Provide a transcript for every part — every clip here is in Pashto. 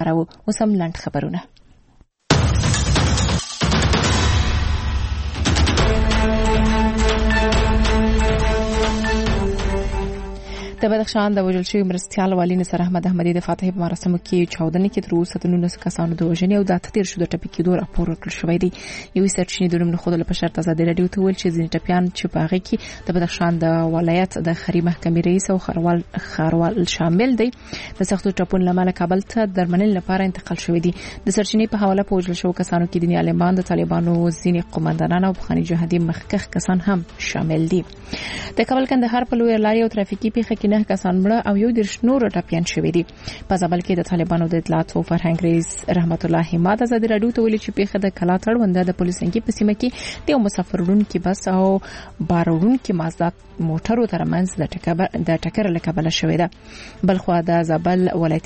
خبرو. اوس هم لاند خبرونه. د بدخشان د وژل شوي مرستیال والي نصر احمد احمدي د فاتحې په مراسمو کې چاودنې کې تر اوسه د 19 کسانو د وژنې او د 13 شو د ټپي کېدو راپور ورکړل شوی دی. یو سرچینې د نوم خودله په شرط ازادي رادیو ته ویل چې ځینې ټپیان چې په هغه کې د بدخشان د ولایت د خري محکمې رئیس او خروال شامل دی د سختو ټپونو لامل کابل ته درملنې لپاره انتقال شوی دی. د سرچینې په حواله په وژل شو کسانو کې دیني عالمان، د طالبانو ځینې قوماندانان او بخاني جهادي مخکښ کسان هم شامل دي. د کابل کندهار په لوی لارې او ترافیکي پیښه کې 9 کسان مړه او یو درش نور ټپیان شوي دي. په زابل کې د طالبانو د اطلاعات او فرهنګ رئیس رحمت الله حماد ازادي رادیو ته ویلي چې پیښه د کلا تړونده د پولیسنګي په سیمه کې د مسافر وړونکي بس او بارونکي مازدا موټرو ترمنځ د ټکر له کبله شوې ده. بلخو د زابل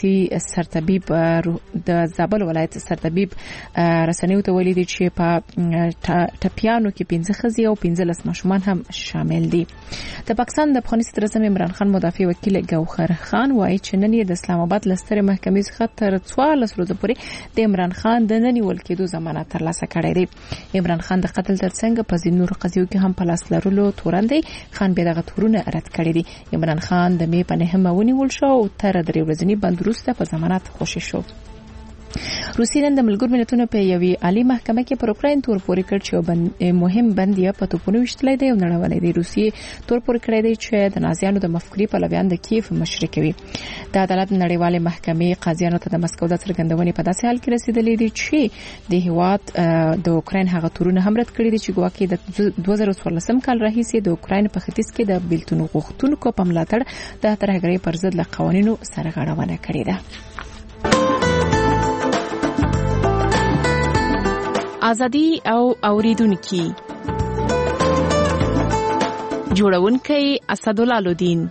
ولایت سرطبیب رسنیو ته ویلي دي چې په ټپیانو کې 15 ښځې او 15 ماشومان هم شامل دي. د پاکستان د افغاني صدر اعظم عمران خان مدافع وکیل ګوهر خان وایي چې نن د اسلام آباد لستر محکمې څخه تر 14 ورځې پورې د عمران خان د ننیول کېدو ضمانت ترلاسه کړی دی. عمران خان د قتل ترڅنګ په ځینو نورو قضیو کې هم په لاس لرلو تورندې خان به دغه تورونه رد کړی دي. عمران خان د مې په 9 ونیول شو او تر 3 ورځې بند وروسته په ضمانت خوشی شو. روسیې نن د ملګرو ملتونو په یوې عالی محکمه کې پر اوکراین تور پورې کړ چې مهم بند یې په توپونو وشتلې دی او نړیوالې دی. روسیې تور پورې کړی دی چې د نازیانو د مفکورې پلویان د کیف مشري کوي. د عدالت نړیوالې محکمې قاضیانو ته د مسکو د څرګندونې په داسې حال کې رسیدلې دي چې د هیواد د اوکراین هغه تورونه هم رد کړی دي چې ګواکې د 2014 کال راهیسې د اوکراین په ختیځ کې د بیلتون غوښتونکو په ملاتړ د ترهګرۍ پر ضد له قوانینو سرغړونه کړې ده. ازادي او اوریدونکو جوړونکي اسدالله لودین.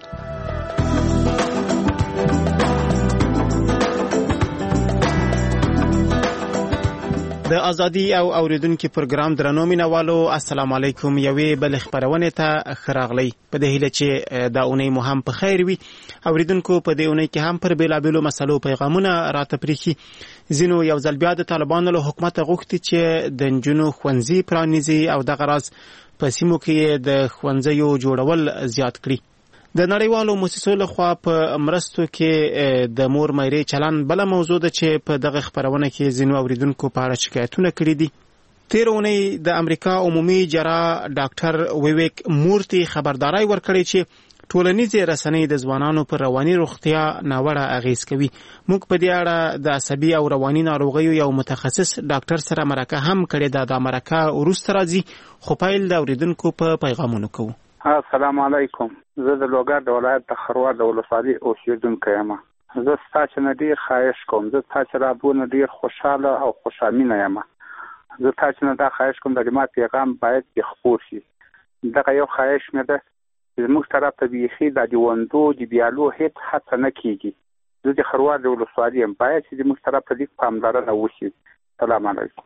د ازادي او اوریدونکو پروګرام درنو مینوالو السلام علیکم. یوې بل خبرونه ته خراغلی په دې هیله چې دا اونۍ مو هم په خیر وي. اوریدونکو په دې اونۍ کې هم پر بیلابیلو مسلو پیغامونه راته پریخي. زینو یو ځل بیا د طالبانو له حکومت غوښتي چې د نجونو ښوونځي پرانیزي او دغه راز په سیمو کې د ښوونځیو جوړول زیات کړي. د نړیوالو مؤسسو لخوا په مرستو کې د مور مېرې چلن بل موضوع ده چې په دغه خبرونه کې زینو اوریدونکو په اړه شکایتونه کړي دي. تیر اونۍ د امریکا عمومي جراح ډاکټر ویویک مورتي خبرداري ورکړې چې ټولنیزې رسنۍ د ځوانانو پر رواني روغتیا ناوړه اغیز کوي. موږ په دې اړه د عصبي او رواني ناروغیو یو متخصص ډاکټر سره مرکه هم کړې ده. د مرکه وروسته راځي خو پیل د اوریدونکو په پیغامونو کوو. السلام علیکم. زه د لوګر د ولایت د خروار د ولسوالۍ اوسیدونکی یم. زه ستاسو نه ډیر خواهش کوم. زه تاسو رابونه ډیر خوشاله او خوشامینه یم. زه تاسو نه دا خواهش کوم د ما پیغام باید خپور شي. دغه یو خواهش مې ده چې موږ طرف ته بیخي د دیوندو د بیالو هیڅ هڅه نه کیږي. زه د خروار د ولسوالۍ یم. باید چې موږ طرف ته لیک پاملرنه وشي. سلام علیکم.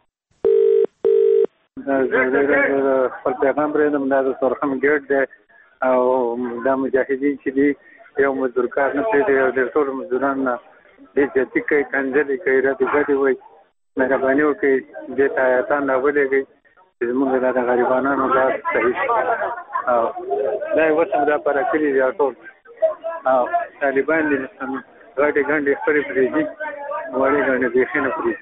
خپل پیغام پرېږدم. دا د سرخم ګیټ دی او دا مجاهدین چې دي یو مزدور کار نه پرېږدي او د ټولو مزدوران نه بېعزتي کوي، کنځلې کوي، ردې بدې وایي، مهرباني وکړئ دې ته ایتان راولېږئ چې زموږ دا د غریبانو لار صحیح شي. او دا یې اوس هم راپاره کړي دي ټول او طالبان دي غټې ګنډې خپلې پرېږدي، وړې ګنډې بیخي نه پرېږدي.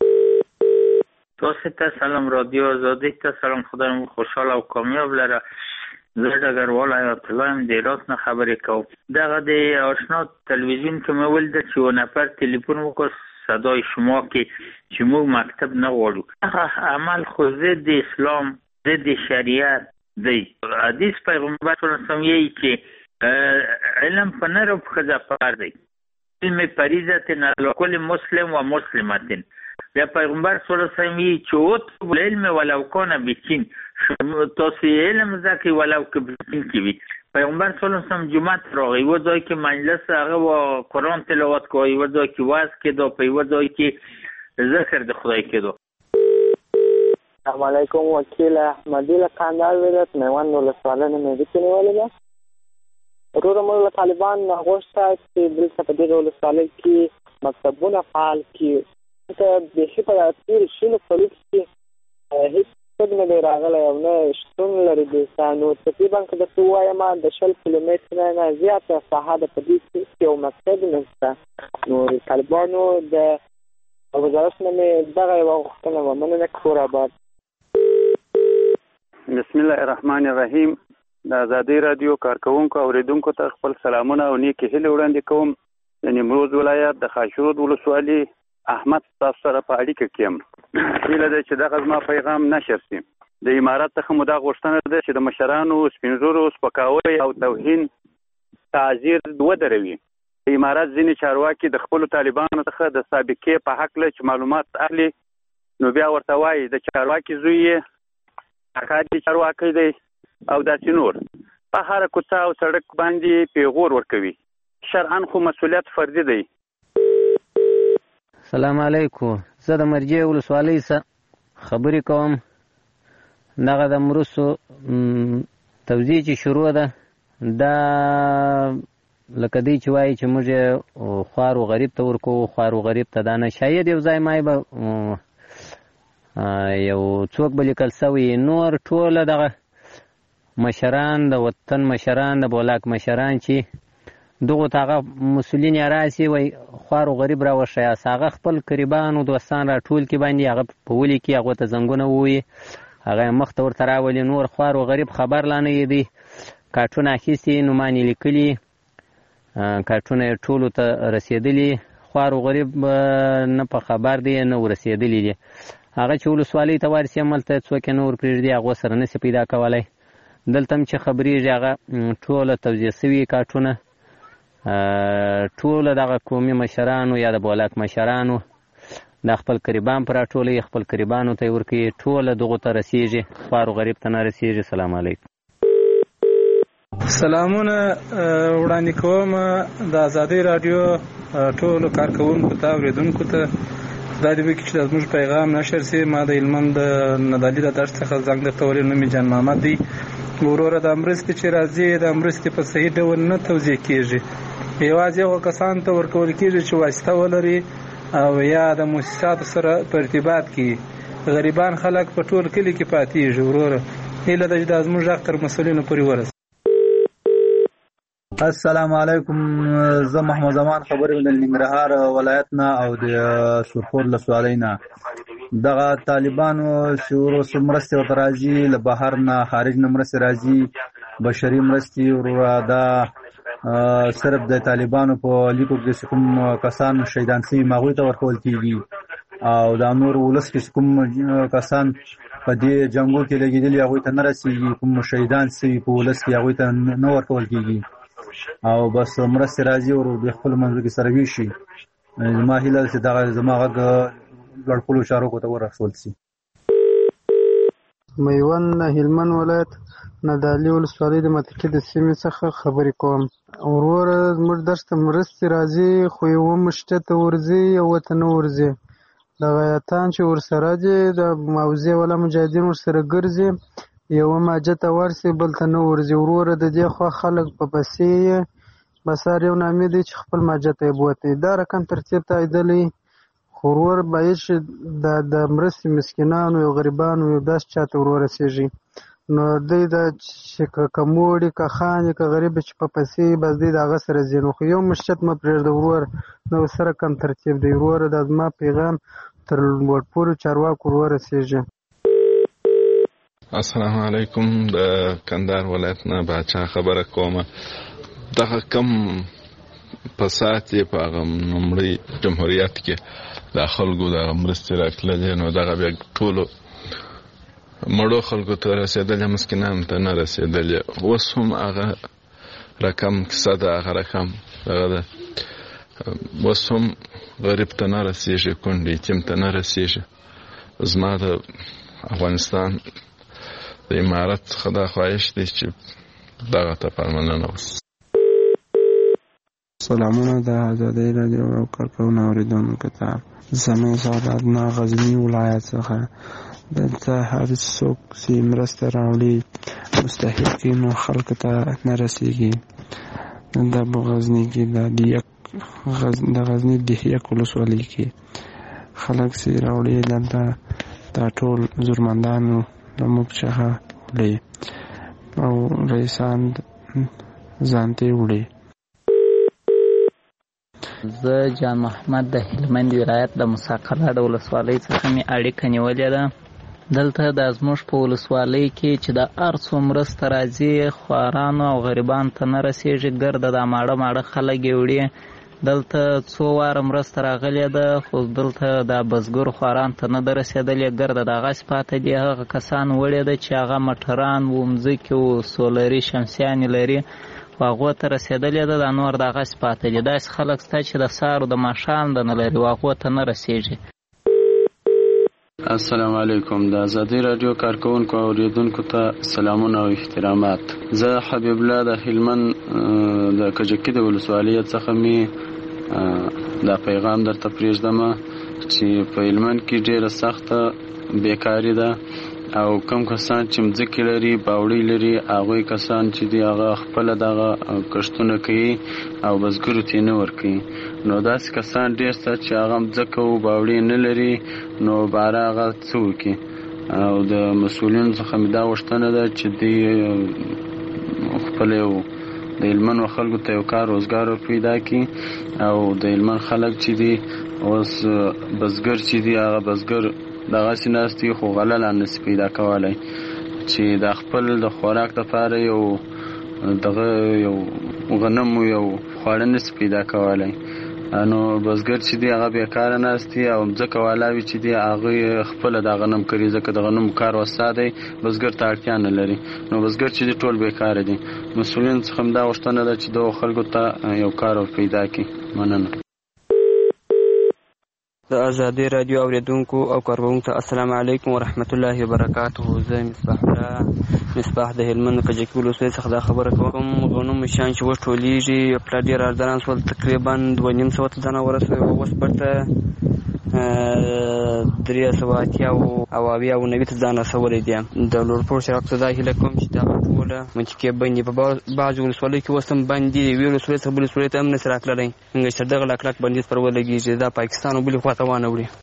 تاسو ته سلام رادیو آزادی ته سلام. خدایم خوشحال او کامیاب لره. زه ډګروال حیات الله یم د هرات نه خبرې کوم. دغه د آشنا تلویزیون کې مې ولیدل چې یو نفر تلیفون وکړ صدای شما کې چې موږ مکتب نه غواړو. هغه عمل خو ضد اسلام ضد شریعت دی. حدیث پیغمبر صلی الله علیه وسلم یې چې علم په نر او په ښځه پکار دی. علم فریضة علی کل مسلم و مسلمة. یا پیغمبر صلی الله علیه وسلم چې اطلبوا العلم ولو کان بچین، تاسو علم زکه ولو که بچین کې وي. پیغمبر صلی الله علیه وسلم جمعه راغی و ځای کې مجلس هغه و قرآن تلاوت کوي، و ځای کې واعظ کېدو، په و ځای کې ذکر د خدای کېدو. السلام علیکم. وکیل احمدی له کاندال ولایت میوند ولسوالۍ نه مې ونیولې ده. ورور موږ له طالبان غوښته چې دلته په دې ولسوالۍ کې مکتبونه فعال کړي ته بیخي په تېرو شلو کلو کې هېڅ څوک نه دی راغلی او نه شتون لري دلته نو تقریبا که درته ووایم د 20 کیلومتره نه زیاته ساحه ده په دې سیمه کې یو مکتب نشته نو طالبانو د وزارت نه مې دغه یوه غوښتنه وه مننه کور آباد. بسم الله الرحمن الرحیم. د ازادي رادیو کارکونکو اوریدونکو ته خپل سلامونه او نیکې هیلې وړاندې کوم. د نیمروز ولایت د خاشرود ولسوالي احمد تاسو سره په اړیکه کې یم. هیله ده چې دغه زما پیغام نشر شي. د امارات څخه مو دا غوښتنه ده چې د مشرانو سپین ږیرو سپکاوی او توهین تعذیر ودروي. د امارات ځینې چارواکي د خپلو طالبانو څخه د سابقې په هکله چې معلومات اخلي نو بیا ورته وایي د چارواکي زوی یې اکادي چارواکی دی او داسې نور په هره کوڅه او سړک باندې پیغور ورکوي. شرعاً خو مسؤلیت فردي دی. سلام علیکم. زه د مرجې ولسوالۍ څخه خبرې کوم. دغه د مرسو توزیع چې شروع ده دا لکه دی چې وایي چې موږ خوار و غریب ته ورکوو خوار و غریب ته دا نه شاید یو ځای مای به یو څوک به لیکل سوی نور ټوله دغه مشران د وطن مشران د بولاک مشران چې دغو ته هغه مسؤلین یې راسي وایي خوار و غریب راوښیاست هغه خپل قریبانو دوستان راټول کړي باندې هغه په ولي کې هغو ته زنګونه ووایي هغه یې مخ ته ورته راولي نور خوار و غریب خبر لا نه دی کارټونه اخیستي نومان یې لیکلي کارټونه یې ټولو ته رسېدلي خوار و غریب نه په خبر دی نه ورسېدلي دي هغه چې ولسوالۍ ته ورسي هملته څوک یې نه ورپرېږدي هغو سره نشي پیدا کولی. دلته هم چې خبرېږي هغه ټوله توزیع سوي کارټونه ټوله دغه قومي مشرانو یا د بولاک مشرانو دا خپل قریبان په راټولوي خپل قریبانو ته یې ورکوي ټوله دغو ته رسېږي خوار و غریب ته نه رسېږي. سلام علیکم. سلامونه وړاندې کوم د ازادۍ راډیو ټولو کارکوونکو ته اورېدونکو ته دا دی چې د زموږ پیغام نشر سي. ما د هلمند د ندالي د دشت څخه زنګ درته ولې نوم یې جان محمد دی. وروره د مرستې چې راځي د مرستې په صحیح ډول نه توزیع کېږي یوازې هغو کسانو ته ورکول کېږي چې واسطه ولري او یا د مؤسساتو سره په ارتباط کې غریبان خلک په ټول کلي کې پاتېږي. وروره هیله ده چې دا زموږ غږ تر مسؤلینو پورې ورسي. السلام علیکم. زه محمد زمان خبرې د ننګرهار ولایت نه او د سرخور ولسوالۍ نه. دغه طالبانو چې وروسته مرستې ورته راځي له بهر نه خارج نه مرستې راځي بشري مرستې وروره دا صرف د طالبانو په لیکو کې کوم کسان شهیدان شوي هغوی ته ورکول کېږي او دا نور ولس کې کوم کسان په دې جنګو کې لګېدلي هغوی ته نه رسېږي کوم شهیدان شوي په ولس کې هغوی ته نه ورکول کېږي او بس مرستې راځي او د خپلو منځو کې سره ویشي. زما هیله ده چې دغه زما غږ لوړ چارواکو ته ورسول شي. میوند هلمند ولایت ندالي ولسوالۍ د متکي د سیمې څخه خبرې کوم. وروره زموږ درس ته مرستې راځي خو یوه مشته ته ورځي یوه ته نه ورځي. دغه یتان چې ورسره دي د موضوع والا مجاهدین ورسره ګرځي یوه ماجه ته ورسي بل ته نه ورځي. وروره د دې خوا خلک په پسې بسار یو نامې دی چې خپل ماجه ته یې بوتي دا رقم ترتیب ته ایدلی خو ورور باید چې د مرستې مسکینانو یو غریبانو یو داسې چاته ورورسېږي نو دوی دا چې که کموړي که خاندي که غریب چې په پسې بس دوی د هغه سره ځي نو خو یو مشچت مه پرېږده ورور نو سره کم ترتیب دی. وروره دا زما پیغام تر لوړپوړو چارواکو ورورسېږي. السلام علیکم. د کندهار ولایت نه باچا خبره کومه. دغه کم فساد یې په هغه لومړي جمهوریت کې د خلکو د مرستې راتللې نو دغه بیا ټولو مړو خلکو ته رسېدلې مسکینانو ته نه رسېدلې. اوس هم هغه رقم کیسه ده هغه رقم دغه ده اوس هم غریب ته نه رسېږي کونډې یتیم ته نه رسېږي. زما د افغانستان د امارت څخه دا خواهش دی چې دغه ته پاملرنه وشي. سلامونه د ازادۍ راډیو او کارکوونکو اوریدونکو ته. زموږ سعادت نه غزني ولایت څخه دلته هر څوک چې مرسته راوړي مستحقینو خلکو ته نه رسېږي. دا په غزني کې د یک د غزنی دهیک ولسوالۍ کې خلک سي راوړي دلته دا ټول زورمندانو زموږ څخه وړي او رئیسان ځانته وړي. زه جان محمد د هلمند ولایت د موسی قلعه د ولسوالۍ څخه مې اړیکه نیولې ده. دلته د زموږ په ولسوالۍ کې چې د هر څو مرسته راځي خوارانو او غریبانو ته نه رسېږي، ګرده دا ماړه ماړه خلک یې وړي. دلته څو واره مرسته راغلې ده خو دلته د بزګرو خوارانو ته نه ده رسېدلې، ګرده د هغسې پاته دي. هغه کسان وړي ده چې هغه موټران و، مځکې و، سولري شمسیانې لري، خو هغو ته رسېدلې ده. دا نور د هغسې پاته دي. داسې خلک شته چې د سهار د ماښام د نه لري، هغو ته نه رسېږي. السلام علیکم. د ازادي رادیو کارکونکو او اوریدونکو ته سلامونه او احترامات. زه حبیب الله د هلمند د کجکي د ولسوالۍ څخه می دا پیغام درته پرېږدم چې په هلمند کې ډېره سخته بیکاري ده او کم کسان چې مځکې لري، باوړۍ لري، هغوی کسان چې دي هغه خپله دغه کښتونه کوي او بزګرو ته یې نه ورکوي. نو داسې کسان ډېر شته چې هغه مځکه و باوړۍ نه لري، نو باره هغه څه وکړي. او د مسؤلینو څخه مې دا غوښتنه ده چې دوی خپل یو د هلمند خلکو ته یو کار روزګار پیدا کړي او د هلمند خلک چې دي اوس بزګر چې دي هغه بزګر دغسې ناست دي خو غله لا نسي پیدا کولی چې د خپل د خوراک لپاره یو دغه یو غنم یو خواړه نسي پیدا کولی. نو بزګر چې دی هغه بیکاره ناست دي او مځکه والاوي چې دی هغوی خپله دا غنم کري، ځکه د غنمو کار وسا دی، بزګر ته اړتیا نه لري. نو بزګر چې دی ټول بیکاره دي. مسؤلینو څخه دا غوښتنه ده چې دغو خلکو ته یو کار پیدا کړي. مننه. د ازادي رادیو اوریدونکو او کارکونکو ته السلام علیکم ورحمت الله وبرکاته. زه مصباح د هلمند کجکي ولسوالۍ څخه دا خبره کوم. غنمو شیان چې اوس ټولېږي پلا ډېر ارزانه شول، تقریبا 2500 دانه ورسوي، اوس بېرته 380 دانه شولی دي. د لوړپوړ شراکت ته دا هیله کوم چې دغه ټوله منطقې بندي په بعضو ولسوالیو کې اوس هم بند دي. یوې ولسوالۍ څخه بلې ولسوالۍ ته هم نشي راتللی، څنګه چې دغه لکلک بندیز پر ولګېږي، دا پاکستان او بلې خوا ته وانه وړي.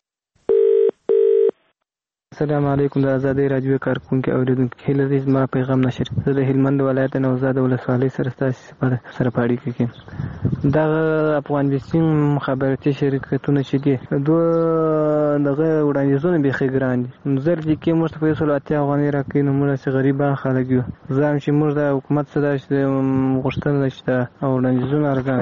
السلام علیکم. د ازادي رادیو کارکونکو اوریدونکو هیله دې زما پیغام نشر. زه د هلمند ولایت نوزاد ولسوالۍ سره ستاسو سره په اړیکه کې دغه افغان بیسیم مخابراتي شرکتونه چې دي دوه دغه وړاندیزونه بیخي ګران دي. زر دي کې موږ ته په 180 افغانۍ راکوي، نو موږ چې غریبان خلک یو ځم چې موږ د حکومت څخه چې غوښتنه ده چې وړاندیزونه ارزانه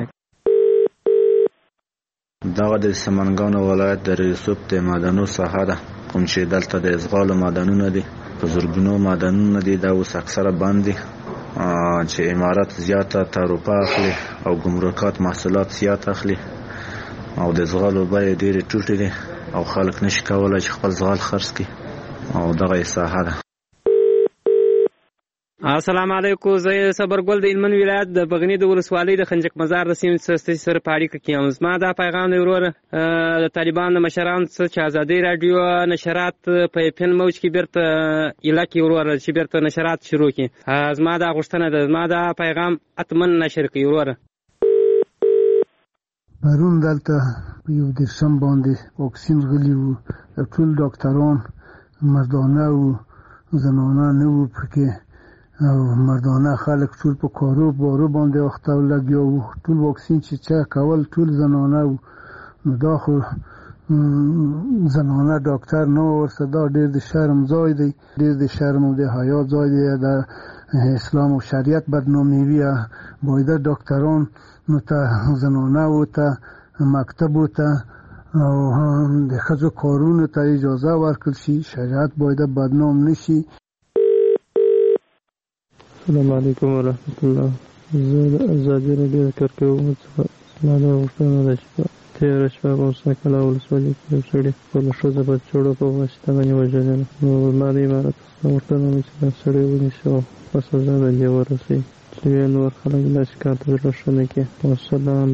دغه د سمنګانو ولایت د ریسوب د معدنو ساحه ده، کوم چې دلته د ازغالو معدنونه دي، په زرګونو معدنونه دي. دا اوس اکثره بند دي چې امارات زیاته تعرفه اخلي او ګمرکات محصولات زیات اخلي او د ازغالو بیې ډېرې ټیټې دي او خلک نشي کولی چې خپل زغال خرڅ کړي او دغه یې ساحه ده. السلام علیکم. زه صبرګل د هلمند ولایت د بغنی د ولسوالۍ د خنجق مزار د سیمې سره په اړیکه کې یم. زما دا پیغام دی وروره د طالبانو د مشرانو څخه چې ازادي راډیو نشرات په FM موج کې بیرته ایله کې وروره چې بیرته نشرات شروع کړي. زما دا غوښتنه ده، زما دا پیغام اتمن نشر کړي وروره. پرون دلته په یو دېرشم باندې واکسین غلي وو، ټول ډاکټران مردانه وو، زنانه نه وو پکې، او مردانه خلک ټول په کارو بارو باندې اخته لګیا وو. ټول واکسین چې چا کول ټول زنانه وو. نو دا خو زنانه ډاکټر نه ورته، دا ډېر د شرم ځای دی، ډېر د شرم او د حیا ځای دی. د اسلام او شریعت بدنامي وي، باید ډاکټران نو ته زنانه وو ته مکتب وو ته او د ښځو کارونو ته اجازه ورکړل شي، شریعت باید بدنام نشي. السلام علیکم ورحمت الله. زه د ازادي راډیو کارکونکو څخه زما دا غوښتنه ده چې په تېره شپه په موسی قلعه ولسوالۍ کې یو سړي خپله ښځه په چوړو په واسطه باندې وژلې ده. نو زما د امارت څخه غوښتنه ده چې دا سړی ونیسي او په سزا باندې ورسوي چې نور خلک داسې کار ته زړه ښه نه کړي. والسلام.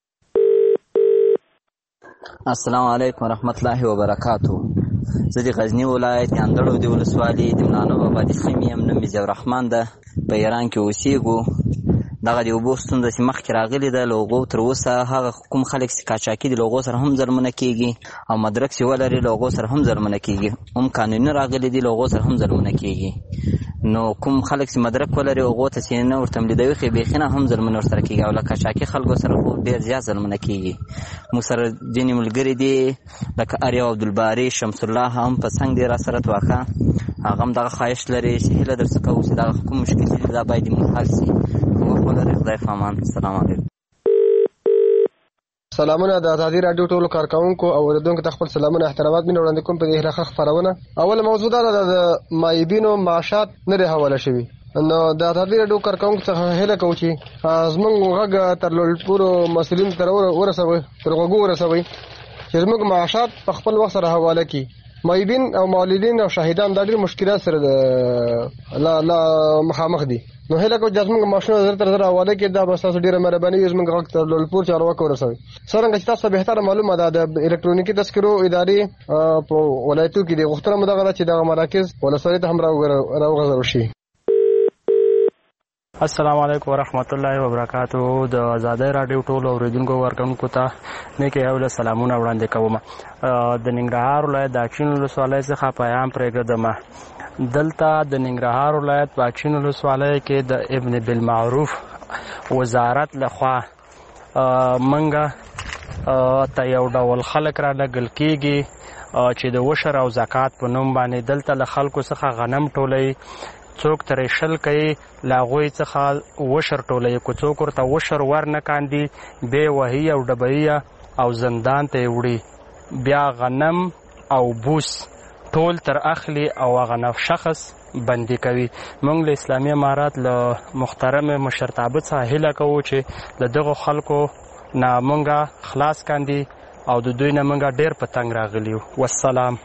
السلام علیکم ورحمت الله وبرکاته. زه د غزني ولایت اندړو د ولسوالۍ د ملانو بابا د سیمې یم. نوم مې ضیاء الرحمن ده. په ایران کې اوسېږو. دغه د اوبو ستونزه چې مخکې راغلې ده له هغو تر اوسه هغه کوم خلک چې قاچاقي دي له هغو سره هم ظلمونه کېږي او مدرک چې ولري له هغو سره هم ظلمونه کېږي هم قانوني راغلي دي له هغو سره هم ظلمونه کېږي نو کوم خلک چې مدرک ولري هغو ته چې نه ورته ملیدوي خو بیخي نه هم ظلمونه ورسره کېږي او له قاچاقي خلکو سره خو ډېر زیات ظلمونه کېږي موږ سره ځینې ملګري دي لکه اریو عبدالباري شمس الله هم په څنګ دی راسره واقع هغه هم دغه خواهش لري چې هیله درڅه کوو چې دغه کوم مشکل دي دا باید مونږ حل شي وخت ولرئ خدای په امان السلام علیکم سلامونه د ازادي راډیو ټولو کارکونکو او اوریدونکو ته خپل سلامونه احترامات مې وړاندې کوم په دې هلخه خبرونه اوله موضوع دا ده د مایبینو معاشات نه دی حواله شوي نو د ازادي راډیو کارکونکو څخه هیله کوو چې زموږ غږ تر لوړپوړو مسؤلینو ته ورسوي تر غوږو ورسوي چې زموږ معاشات په خپل وخت سره حواله کړي مایبین او مولدین او شاهدان دا ډېر مشکلات سره لا مخامخ دي نو هله کو جسمه ماشینو زر تر حواله کې دا بس تاسو ډیره مهرباني یې زموږ غږ تر لوړپور چارواکو ورسوي څنګه چې تاسو به تر معلومه ده د الکترونیکي تذکرو ادارې په ولایتو کې د غوښتنه مدغه چې د مراکز ولسوالۍ ته هم راوغځول شي السلام علیکم ورحمت الله وبرکاتہ د آزادۍ راډیو ټولو اوریدونکو ورکوونکو ته نیکې اول سلامونه وړاندې کوم د ننګرهار ولایت د اچین ولسوالۍ څخه پیغام پرېږدم دلته د ننګرهار ولایت په اچین ولسوالۍ کې د ابن بالمعروف وزارت لخوا منګه ته یو ډول خلک را لګل کېږي چې د وشر او زکات په نوم باندې دلته له خلکو څخه غنم ټولوي څوک ترې شل کوي له هغوی څخه وشر ټولوي که څوک ورته وشر ور نه کاندي بیا وهي او ډبوي او زندان ته یې وړي بیا غنم او بوس ټول تر اخلي او هغه شخص بندي کوي موږ له اسلامي امارات له محترم مشرتابه څخه هیله کوو چې د دغو خلکو نه موږ خلاص کاندي او د دوی نه موږ ډېر په تنګ راغلي یو والسلام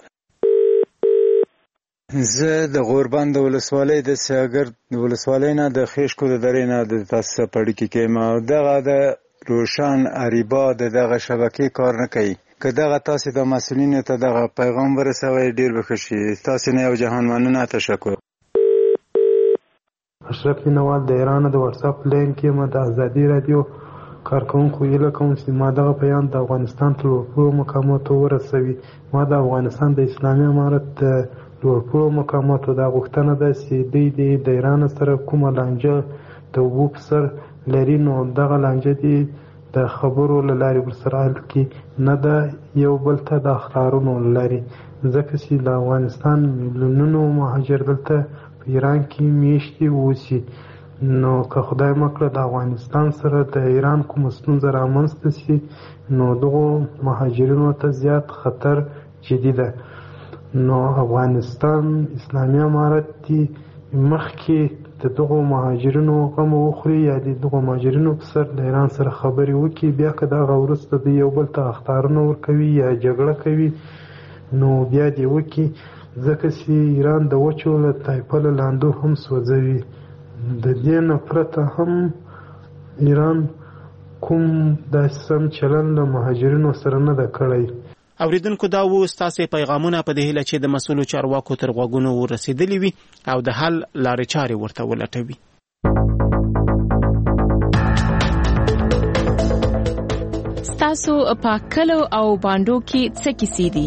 زه د غوربند ولسوالۍ د سیاګر ولسوالۍ نه د خیشکو د درې نه د تاسو په اړیکه کې ما دغه د روشن اریبا دغه شبکې کار نه کوي که دغه تاسو د مسؤلینو ته دغه پیغام ورسوي ډیر به ښه شي تاسو نه یو جهان مننه تشکر اشرف نوال د ایران د واتس اپ لینک کې ما د ازادي رادیو کارکونکو یې کوم چې ما دغه بیان د افغانستان ټولو مقاماتو ورسوي ما د افغانستان د اسلامي امارت ټولو مقاماتو دا غوښتنه ده چې دوی د ایران سره کومه لانجه د اوبو په سر لري نو دغه لانجه دي د خبرو له لارې ورسره حل کړي نه ده یو بل ته د اخطارونو له لارې ځکه چې د افغانستان میلیونونو مهاجر دلته په ایران کې میشتي اوسي نو که خدای مکړه د افغانستان سره د ایران کومه ستونزه رامنځته شي نو دغو مهاجرینو ته زیات خطر جدي ده نو افغانستان اسلامي امارت دی مخکې د دغو مهاجرینو غم وخوري یا د دغو مهاجرینو په سر د ایران سره خبرې وکړي بیا که دغه وروسته د یو بل ته اخطارونه ورکوي یا جګړه کوي نو بیا دې وکړي ځکه چې ایران د وچو له طایفه له لاندو هم سوځوي د دې نه پرته هم ایران کوم داسې سم چلن له مهاجرینو سره نه ده کړی اوریدونکو دا و ستاسو پیغامونه په دې هیله چې د مسؤلو چارواکو تر غوږونو ورسېدلي وي او د حل لارې چارې ورته ولټوي ستاسو په کلو او باندو کې څه کیسې دي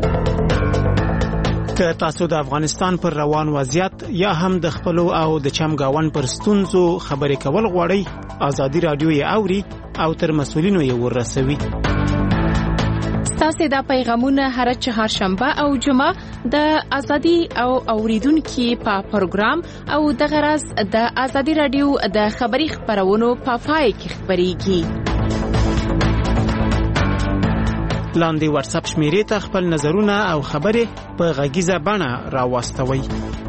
که تاسو د افغانستان پر روان وضعیت یا هم د خپلو او د چمګاون پر ستونزو خبرې کول غواړئ ازادي راډیو یې اوري او تر مسؤلینو یې ورسوي تاسو دا پیغامونه هر چهارشنبه او جمعه د ازادي او اوریدونکو په پروګرام او د غرض د ازادي رادیو د خبري خبرونو په پای کې خبريږي لاندې واتس اپ شمیرې ته خپل نظرونه او خبرې په غږیزه بڼه راوستوي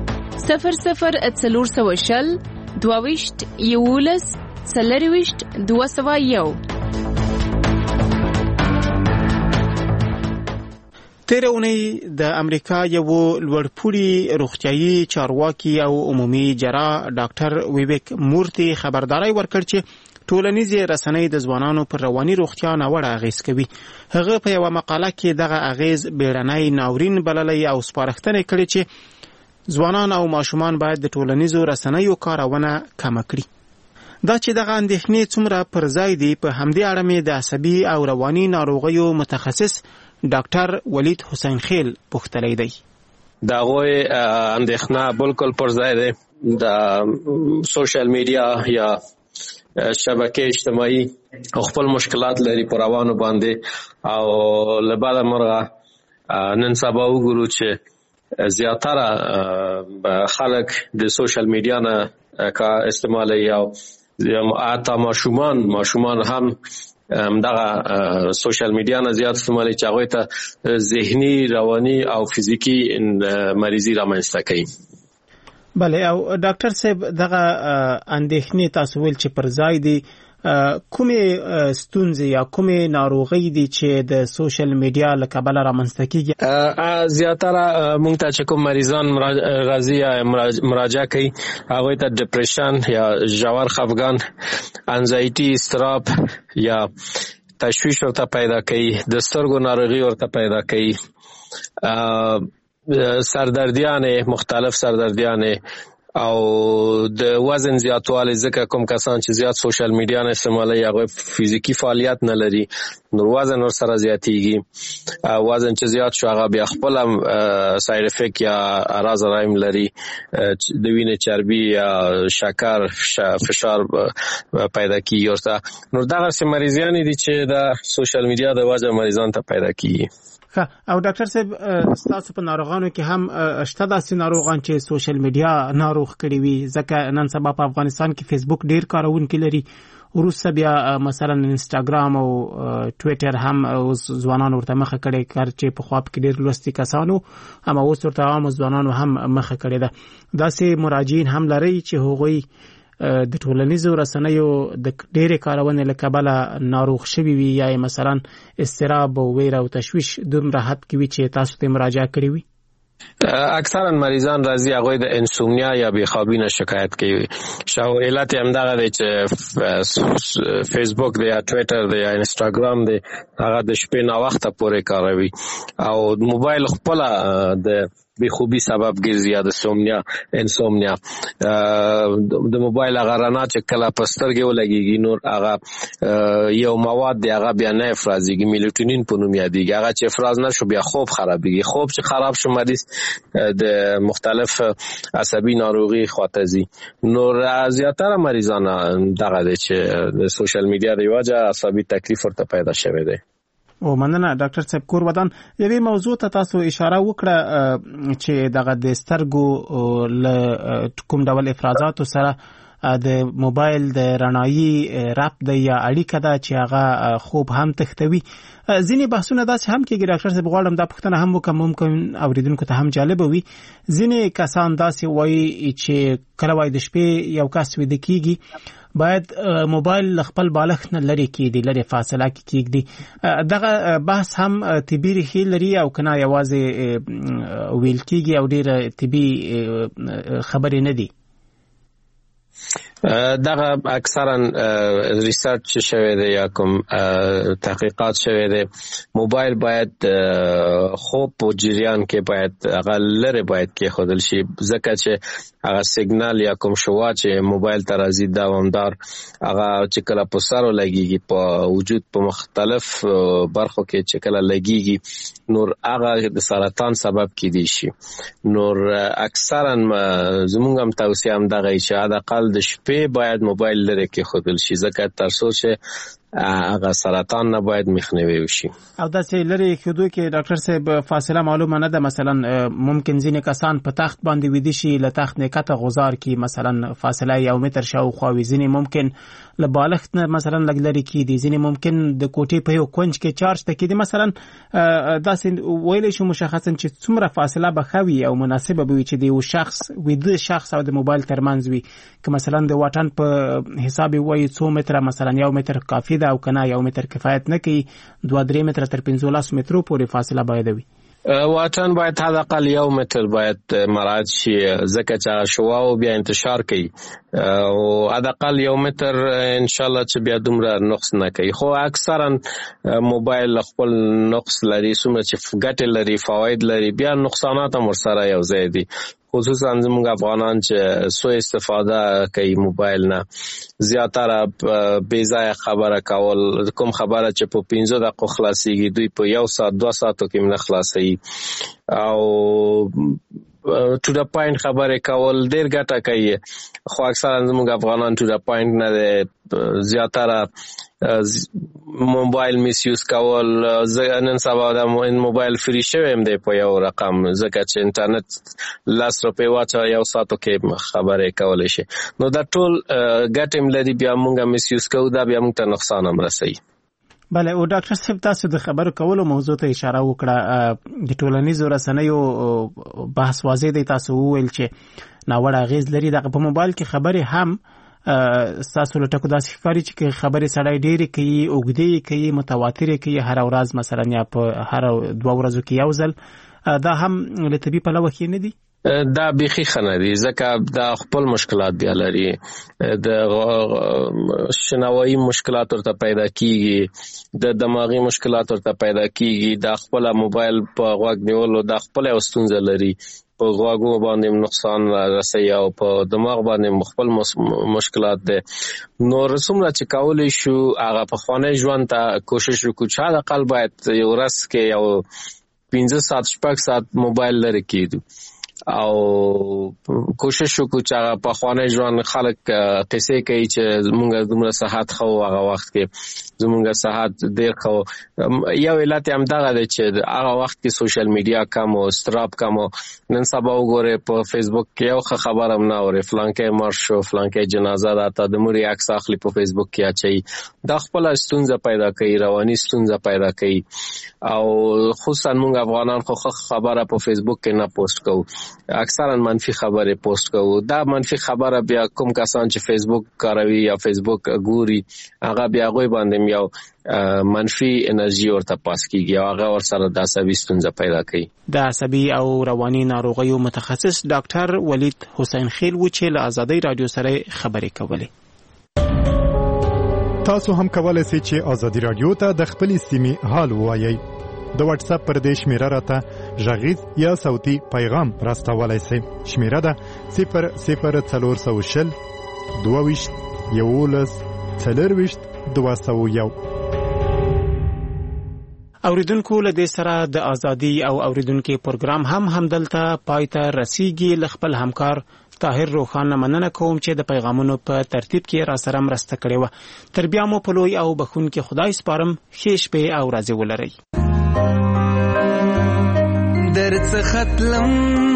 0040 22 یولس 40 201 تیر اونۍ د امریکا یو لوړپوړي روغتیايي چارواکي او عمومي جراح ډاکټر ویویک مورتي خبرداري ورکړ چې ټولنیزې رسنۍ د ځوانانو پر رواني روغتیا ناوړه اغیز کوي هغه په یو مقاله کې دغه اغیز بیړنۍ ناورین بللی او سپارښتنه کړې چې ځوانان او ماشومان باید د ټولنیزو رسنیو کارونه کم کړي دا چې دغه اندېښنې څومره پر ځای دي په همدې اړه مې د عصبي او رواني ناروغیو متخصص ډاکټر ولید حسین خیل پوښتلی دی. دا غوی اندېښنه بالکل پر ځای دی. د سوشل میډیا یا شبکې اجتماعي خپل مشکلات لري په روانو باندې او له بعده مرغه نن سبا وګورو چې زیاتره خلک د سوشل میډیا نه کا استعمالوي او حتی ماشومان هم دغه سوشل میډیا نه زیات استعمالوي چې هغوی ته ذهني رواني او فزیکي مریضي رامنځته کوي. بله او ډاکټر صاحب دغه اندېښنې تاسو ویل چې پر ځای دي، کومې ستونزې یا کومې ناروغۍ دي چې د سوشل میډیا له کبله رامنځته کیږي؟ زیاتره موږ ته چې کوم مریضان راځي یا مراجعه کوي هغوی ته ډپریشن یا ژور خفګان، انزایټي، اضطراب یا تشویش ورته پیدا کوي، د سترګو ناروغي ورته پیدا کوي، سردردیانې، مختلف سردردیانې او د وزن زیاتوالی. ځکه کوم کسان چې زیات سوشل میډیا نه استعمالوي هغوی فزیکي فعالیت نه لري، نور وزن ورسره زیاتیږي. وزن چې زیات شو هغه بیا خپل ساید افیکټ یا اعراض رایم لري، د وینې چربي یا شکر، فشار پیدا کیږي ورته. نور دغسې مریضیانې دي چې د سوشل میډیا د وجه مریضان ته پیدا کیږي. او ډاکټر صاحب ستاسو په ناروغانو کې هم شته داسې ناروغان چې سوشل میډیا ناروغ کړي وي؟ ځکه نن سبا په افغانستان کې فیسبوک ډیر کارونکي لري، وروسته بیا مثلا انسټاګرام او ټویټر هم اوس ځوانان ورته مخه کړي، کار چې په خوا کې ډیر لوستي کسانو هم اوس ورته عام ځوانانو هم مخه کړي ده. داسې مراجعین هم لري چې هغوی د ټولنیزو رسنیو د ډېرې کارونې له کبله ناروغ شوي وي یا مثلا اضطراب او ویره او تشویش دومره حد کې وي چې تاسو ته مراجعه کړې وي؟ اکثرا مریضان راځي هغوی د انسومنیا یا بیخوابی نه شکایت کوي. علت یې همدغه دی چې فیسبوک دی یا ټویټر دی یا انسټاګرام دی هغه د شپې ناوخته پورې کاروي او موبایل خپله د بیخوبی سبب ګرځي یا د انسومنیا. د موبایل هغه رڼا چې کله په سترګې ولګېږي نور هغه یو مواد دی هغه بیا نه افرازېږي، میلوټونین په نوم یادېږي. هغه چې افراز نه شو بیا خوب خرابېږي. خوب چې خراب شو مریض د مختلف عصبي ناروغي خواته ځي. نور زیاتره مریضان دغه دی چې د سوشل میډیا د وجه عصبي تکلیف ورته پیدا شوی دی. او مننه ډاکټر صاحب کور ودان. یوې موضوع ته تاسو اشاره وکړه چې دغه د سترګو له کوم ډول افرازاتو سره د موبایل د رڼایي ربط دی یا اړیکه ده چې هغه خوب هم تښتوي. ځینې بحثونه داسې هم کېږي ډاکټر صاحب، غواړم دا پوښتنه هم وکړم، ممکن اوریدونکو ته هم جالبه وي. ځینې کسان داسې وایي چې کله وایي د شپې یو کس ویده کېږي باید موبایل خپل بالښت نه لرې کېږدي، لرې فاصله کې کېږدي. دغه بحث هم طبي ریښې لري او که نه یوازې ویل کېږي او ډېره طبي خبرې نه دي؟ دغه اکثرا ریسرچ شوی دی یا کوم تحقیقات شوی دی موبایل باید خوب په جریان کې باید هغه لرې باید کېښودل شي، ځکه چې هغه سیګنال یا کوم شعاع چې موبایل ته راځي دوامدار هغه چې کله په سر ولګېږي په وجود په مختلف برخو کې چې کله لګېږي نور هغه د سرطان سبب کېدی شي. نور اکثرا زموږ هم توصیه هم دغه چې حداقل د شپې باید موبایل لرې کېښودل شي، ځکه تر څو چې هغه سرطان نه باید مخنیوی وشي. او داسې لرې کېدو کې ډاکټر صاحب فاصله معلومه نه ده، مثلا ممکن ځینې کسان په تخت باندې ویده شي، له تخت نه کته غوزار کې مثلا فاصله 1 متر شاوخوا وي، ځینې ممکن له بالښت نه مثلا لږ لرې کېدي، ځینې ممکن د کوټې په یو کونج کې چارج ته کېدي. مثلا داسې ویلی شو مشخصا چې څومره فاصله به ښه وي او مناسبه به وي چې د یو شخص ویده شخص او د موبایل ترمنځ وي. که مثلا د واټن په حساب وایي 2 متره مثلا 1 متر کافي ده او که نه 1 متر کفایت نه کوي، 2-3 متره تر 15 مترو پورې فاصله باید وي. واټن باید حداقل 1 متر باید مراعات شي، ځکه چې شعاع بیا انتشار کوي او حداقل 1 متر ان شاء الله چې بیا دومره نقص نه کوي. خو اکثرا موبایل خپل نقص لري، څومره چې ګټې لري فواید لري بیا نقصانات هم ورسره یو ځای دي. خصوصا زموږ افغانان چې سوء استفاده کوي موبایل نه زیاتره بې ځایه خبره کول کوم خبره چې په 15 دقیقو خلاصيږي دوی په 1 ساعت 2 ساعتو کې نه خلاصي او to the point خبره کول ډیر ګټه کوي خو اکثرا زموږ افغانان to the point نه زیاتره موبایل میس یوز کول نن سبا د موبایل فری شوی هم دی په یو رقم ځکه چې انټرنیټ لاس روپې واچو 1 ساعتو کې خبره کولای شي نو دا ټول ګټم لري بیا موږ میس یوز کوو دا بیا موږ ته نقصان هم رسوي بله او ډاکټر صاحب تاسو د خبرو کولو موضوع ته اشاره وکړه د ټولنیزو رسنیو بحث واضح دی تاسو وویل چې ناوړه اغیز لري د په موبایل کې خبرې هم تاسو له ټکو داسې ښکاري چې خبرې سړی ډېرې کوي اوږدې کوي متواترې کوي هر ورځ مثلا یا په هر 2 ورځو کې یو ځل دا هم له طبي پلوه کې نه دي دا بيخي خنري ځکه دا خپل مشکلات بیا لري د شنوایی مشکلات ورته پیدا کیږي د دماغي مشکلات ورته پیدا کیږي دا خپل موبایل په غوږ نیولو دا خپل اوستونځ لري په غوږو باندې نقصان رسي او په دماغ باندې خپل مشکلات دي نو رسومه چې کولای شو هغه په خانه ژوند ته کوشش وکړو چې د قلب باید یو ورځ کې یو 15 ساعت 6 ساعت موبایل لري کیدو او کوشش وکړو چې هغه په خانه ژوند خلک قصې کوي چې موږ دومره صحت خو هغه وخت کې زموږ صحت ډېر خو یو علت هم دا دی چې هغه وخت کې سوشل میډیا کم او استراب کم نن سبا وګوره په فیسبوک کې یو خبر هم نه اوري فلانکې مر شو فلانکې جنازه راته د مړي عکس اخلي په فیسبوک کې اچي دا خپل ستونزه پیدا کوي رواني ستونزه پیدا کوي او خصوصا موږ افغانان خو خبره په فیسبوک کې نه پوسټ کوو اکثرا منفي خبره پوسټ کوو دا منفي خبره بیا کوم کسان چې فیسبوک کاروي یا فیسبوک ګوري هغه بیا غوي باندې یو منفي انرژي ورته پاس کیږي او هغه ورسره د عصبي ستونزه پیدا کوي د عصبي او رواني ناروغیو متخصص ډاکټر ولید حسین خیل و چې له آزادۍ رادیو سره خبرې کولې تاسو هم کولای شئ چې آزادۍ رادیو ته د خپل سیمې حال ووایئ د واتس اپ پر دې شمیره راته ژغیز یا صوتي پیغام راستولای شئ شمیره ده 00420 22 11 201 اوریدونکو له دې سره د ازادي او اوریدونکو پروګرام هم دلته پایته رسیدي خپل همکار طاهر روخانه مننه کوم چې د پیغامونو په ترتیب کې را سره مرسته کړې و تر بیا مو په لوی او بخون کې خدای سپارم ښه شپه او ورځې ولرئ درڅ ختلم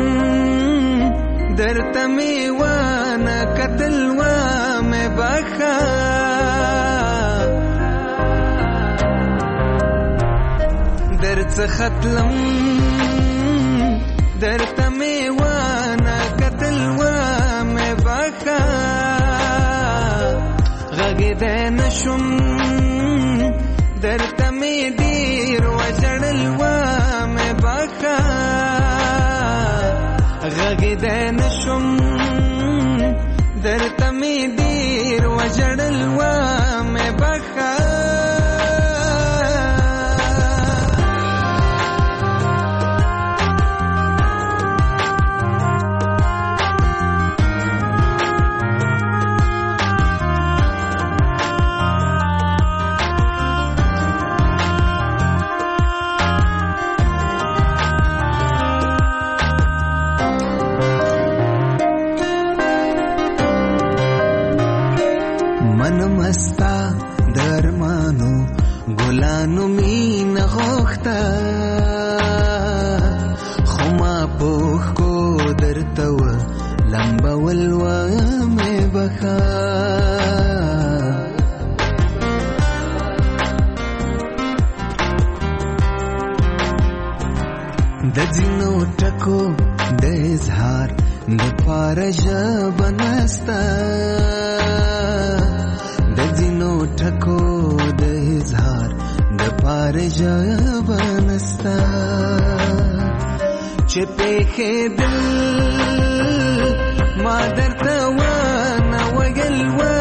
درته میوانه قتل و مې بخا درڅ ختلم درته میوانه قتل و مې بخا غږیدای نشم درته مې ډیر وژړل و مې بخا غږیدای نشم درته مې ډیر وژړل و مې بخا مستا درمانو ګلانو مين غوخته خما پوخ کو درته و لمبول و مې بخا د جنو ټکو د اظهار د پارژ بنستا د جنو ټکو د اظهار د پارژ بنستا چې په دل ما درته و نه وګل و